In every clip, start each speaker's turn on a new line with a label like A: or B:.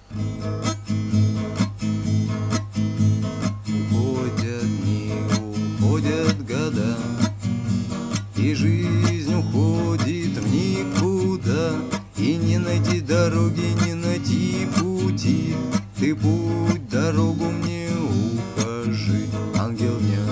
A: Уходят дни, уходят года, и жизнь уходит в никуда, и не найти дороги, не найти пути. Ты путь, дорогу мне укажи, ангел дня.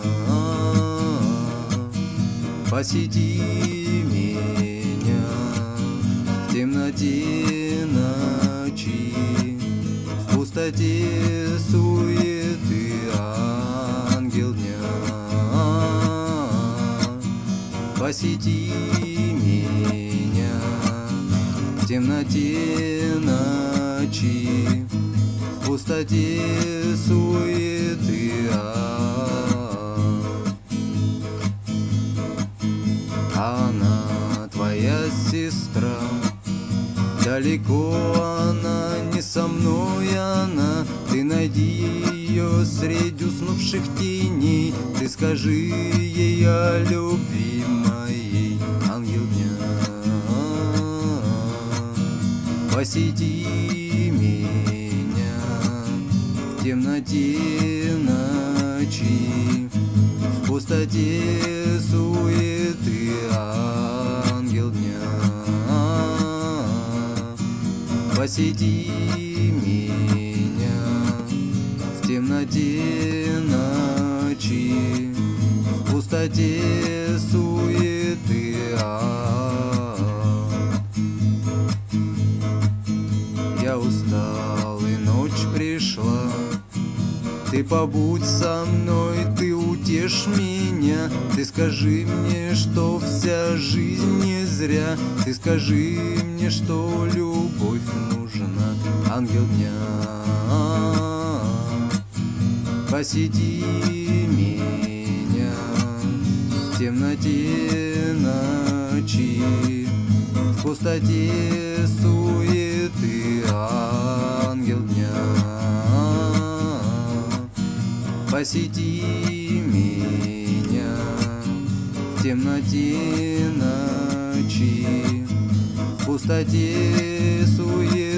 A: Посети меня в темноте ночи, в пустоте суеты, ангел дня. Посети меня в темноте ночи, в пустоте суеты, она твоя сестра, далеко она, не со мной она. Ты найди ее среди уснувших теней, ты скажи ей о любви моей, ангел дня. Посети меня в темноте ночи, в пустоте суеты, ангел дня. Посети меня в темноте ночи, в пустоте суеты, я устал, и ночь пришла. Ты побудь со мной, ты утешь меня. Ты скажи мне, что вся жизнь не зря. Ты скажи мне, что любовь нужна, ангел дня. Посети меня в темноте ночи, в пустоте суеты, ангел дня. Посети меня в темноте ночи, в пустоте суеты.